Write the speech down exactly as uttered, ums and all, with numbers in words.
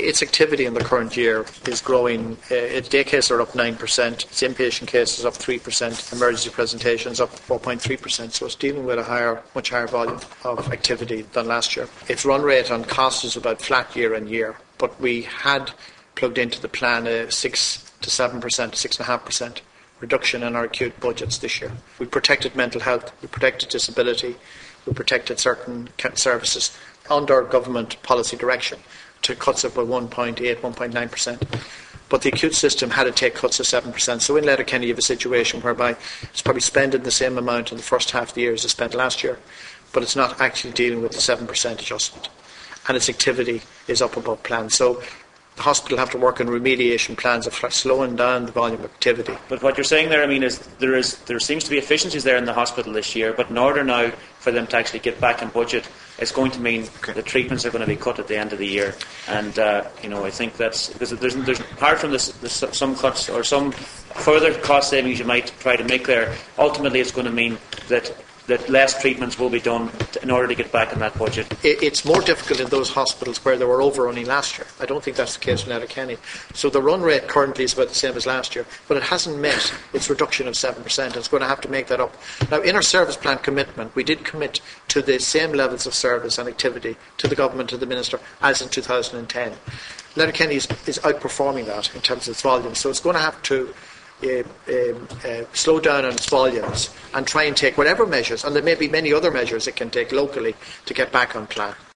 its activity in the current year is growing. Uh, its day cases are up nine percent, its inpatient cases up three percent, emergency presentations up four point three percent, so it's dealing with a higher, much higher volume of activity than last year. Its run rate on cost is about flat year on year, but we had plugged into the plan a six to seven percent, six point five percent reduction in our acute budgets this year. We protected mental health, we protected disability, we protected certain services under government policy direction to cuts of one point eight, one point nine percent. But the acute system had to take cuts of seven percent. So in Letterkenny you have a situation whereby it's probably spending the same amount in the first half of the year as it spent last year, but it's not actually dealing with the seven percent adjustment. And its activity is up above plan. So the hospital have to work on remediation plans of slowing down the volume of activity. But what you're saying there, I mean, is there is there seems to be efficiencies there in the hospital this year, but in order now for them to actually get back in budget, it's going to mean the treatments are going to be cut at the end of the year. And, uh, you know, I think that's, because there's, there's apart from this, this, some cuts or some further cost savings you might try to make there, ultimately it's going to mean that that less treatments will be done in order to get back in that budget. It's more difficult in those hospitals where they were overrunning last year. I don't think that's the case in Letterkenny. So the run rate currently is about the same as last year, but it hasn't met its reduction of seven percent. It's going to have to make that up. Now, in our service plan commitment, we did commit to the same levels of service and activity to the government and the minister as in two thousand ten. Letterkenny is, is outperforming that in terms of its volume, so it's going to have to Uh, um, uh, slow down on its volumes and try and take whatever measures, and there may be many other measures it can take locally to get back on plan.